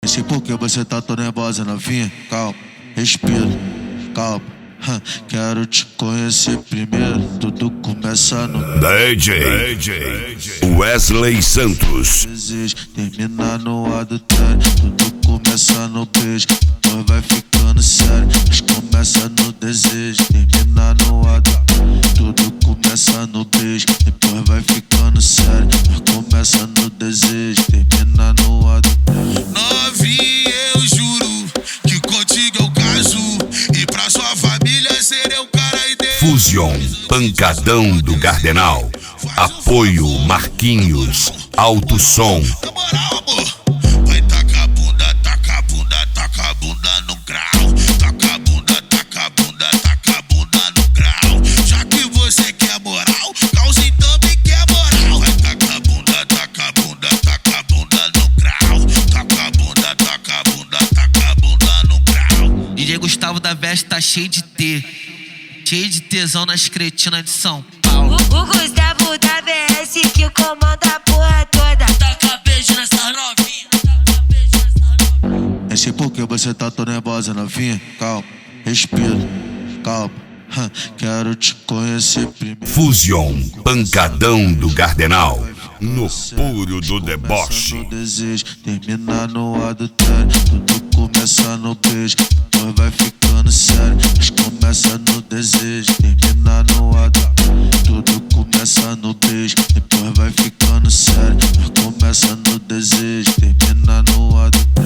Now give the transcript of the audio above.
Sei por que você tá tão nervosa, novinha? Calma, respira, calma. Quero te conhecer primeiro. Tudo começa no DJ Wesley Santos. desejo, termina no adultério. Tudo começa no beijo, depois vai ficando sério. Mas começa no desejo, termina no adultério. Tudo começa no beijo, depois vai ficando sério. Mas começa no desejo, termina no adultério. Novinha, eu juro que contigo eu caso. E pra sua família serei o cara ideal. Fusion, pancadão do Gardenal. Apoio Marquinhos, Alto Som. Na moral, amor, vai tacar a bunda, taca a bunda, taca a bunda no grau. Taca a bunda, taca a bunda, taca a bunda no grau. Já que você quer moral, Cauzinho também quer moral. Vai tacar a bunda, taca a bunda, taca a bunda no grau. Taca a bunda, taca a bunda, taca a bunda no grau. DJ Gustavo da Veste tá cheio de T, cheio de tesão nas cretinas de São Paulo. O Gustavo da VS que comanda a porra toda. Taca beijo nessa novinha. Sei por que você tá tão nervosa, novinha? Calma, respira, calma. Quero te conhecer primeiro. Fusion, pancadão do Gardenal. No puro do deboche. No desejo, termina no adultério. Tudo começa no beijo, depois vai ficando sério. Mas começa no desejo, termina no adultério. Tudo começa no beijo, depois vai ficando sério. Mas começa no desejo, termina no adultério.